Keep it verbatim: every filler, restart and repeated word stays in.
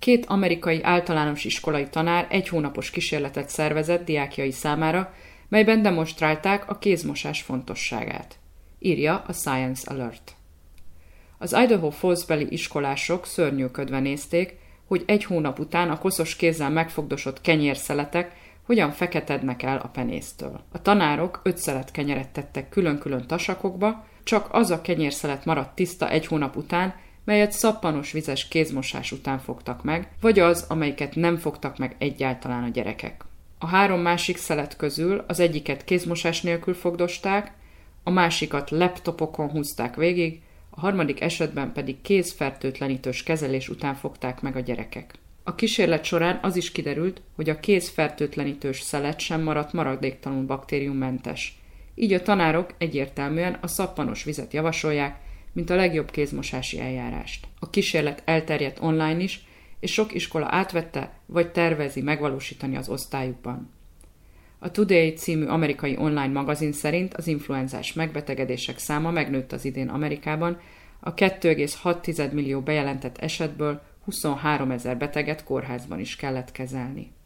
Két amerikai általános iskolai tanár egy hónapos kísérletet szervezett diákjai számára, melyben demonstrálták a kézmosás fontosságát. Írja a Science Alert. Az Idaho Falls-beli iskolások szörnyűködve nézték, hogy egy hónap után a koszos kézzel megfogdosott kenyérszeletek hogyan feketednek el a penésztől. A tanárok öt szelet kenyeret tettek külön-külön tasakokba, csak az a kenyérszelet maradt tiszta egy hónap után, melyet szappanos vizes kézmosás után fogtak meg, vagy az, amelyiket nem fogtak meg egyáltalán a gyerekek. A három másik szelet közül az egyiket kézmosás nélkül fogdosták, a másikat laptopokon húzták végig, a harmadik esetben pedig kézfertőtlenítős kezelés után fogták meg a gyerekek. A kísérlet során az is kiderült, hogy a kézfertőtlenítős szelet sem maradt maradéktalanul baktériummentes. Így a tanárok egyértelműen a szappanos vizet javasolják, mint a legjobb kézmosási eljárást. A kísérlet elterjedt online is, és sok iskola átvette, vagy tervezi megvalósítani az osztályukban. A Today című amerikai online magazin szerint az influenzás megbetegedések száma megnőtt az idén Amerikában, a két egész hat millió bejelentett esetből huszonháromezer beteget kórházban is kellett kezelni.